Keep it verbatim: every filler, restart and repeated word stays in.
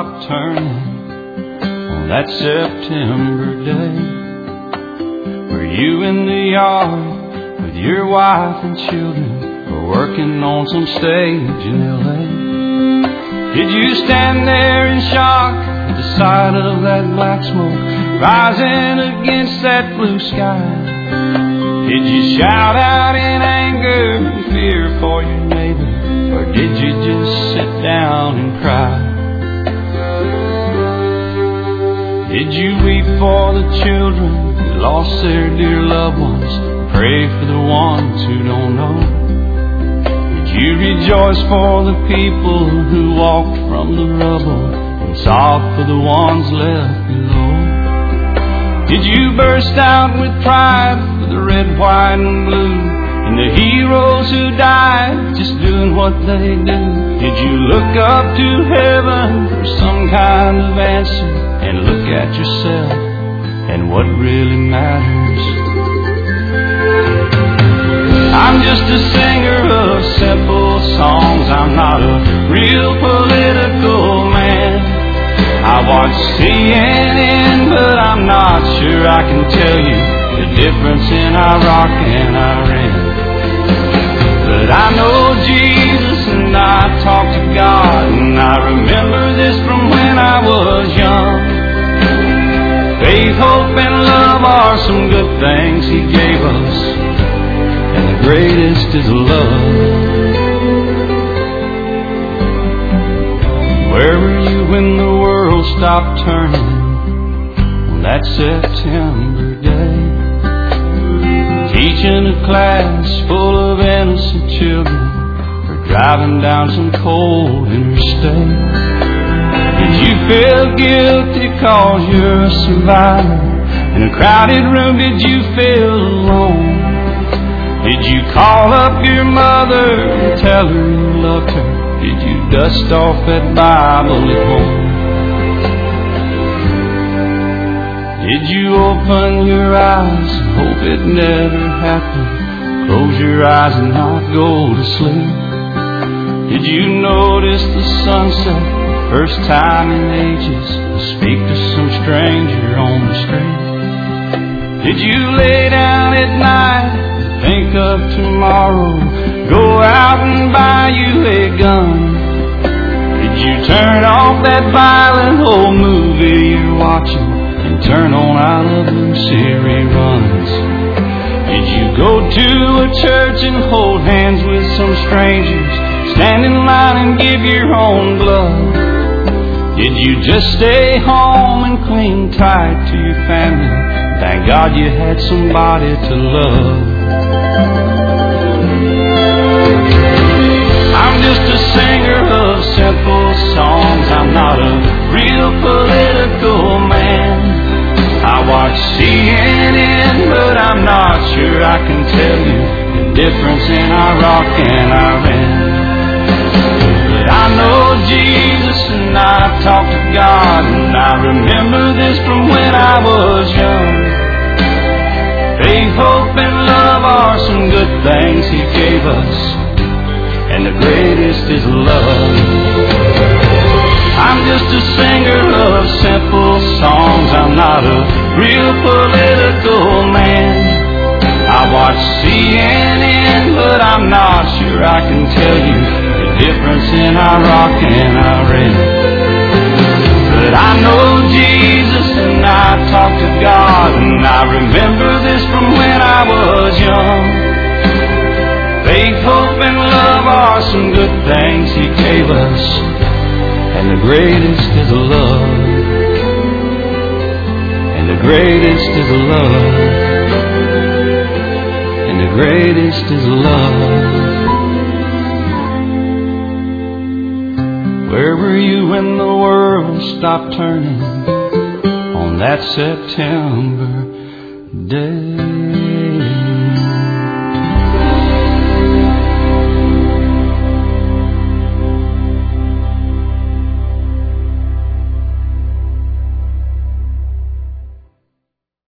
stopped turning on that September day? Were you in the yard with your wife and children, or working on some stage in L A? Did you stand there in shock at the sight of that black smoke rising against that blue sky? Did you shout out in anger and fear for your neighbor, or did you just sit down and cry? Did you weep for the children who lost their dear loved ones, pray for the ones who don't know? Did you rejoice for the people who walked from the rubble and sobbed for the ones left below? Did you burst out with pride for the red, white, and blue, and the heroes who died just doing what they do? Did you look up to heaven for some kind of answer and look at yourself and what really matters? I'm just a singer of simple songs. I'm not a real political man. I watch C N N, but I'm not sure I can tell you the difference in Iraq and Iran. But I know Jesus and I talk to God, and I remember this from when I was young. Faith, hope, and love are some good things He gave us, and the greatest is love. Where were you when the world stopped turning on that September day? Teaching a class full of innocent children, or driving down some cold interstate? Did you feel guilty cause you're a survivor? In a crowded room, did you feel alone? Did you call up your mother and tell her you loved her? Did you dust off that Bible at home? Did you open your eyes and hope it never happened? Close your eyes and not go to sleep? Did you notice the sunset the first time in ages, and speak to some stranger on the street? Did you lay down at night and think of tomorrow? Go out and buy you a gun? Did you turn off that violent old movie you're watching and turn on I Love Lucy reruns? Did you go to a church and hold hands with some strangers, stand in line and give your own blood? Did you just stay home and cling tight to your family? Thank God you had somebody to love. I'm just a singer of simple songs. I'm not a real political man. I watch C N N, but I'm not sure I can tell you the difference in Iraq and Iran. But I know Jesus and I talk to God, and I remember this from when I was young. Faith, hope, and love are some good things He gave us, and the greatest is love. I'm just a singer of simple songs. I'm not a real political man. I watch C N N, but I'm not sure I can tell you the difference in Iraq and Iran. But I know Jesus and I talk to God, and I remember this from when I was young. Faith, hope, and love are some good things He gave us, and the greatest is love. And the greatest is love. And the greatest is love. Where were you when the world stopped turning on that September day?